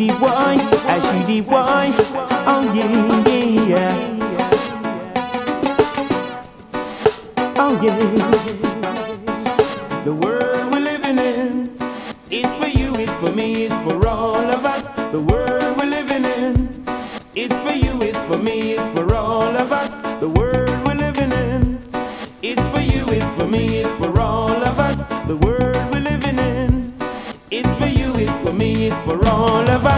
she boy, I she the boy. Oh yeah, yeah, oh yeah. The world we're living in, it's for you, it's for me, it's for all of us. The world we're living in, it's for you, it's for me, it's for all of us. The world we're living in, it's for you, it's for me, it's for all of us. The world we're living in, it's for you, it's for me, it's for all of us.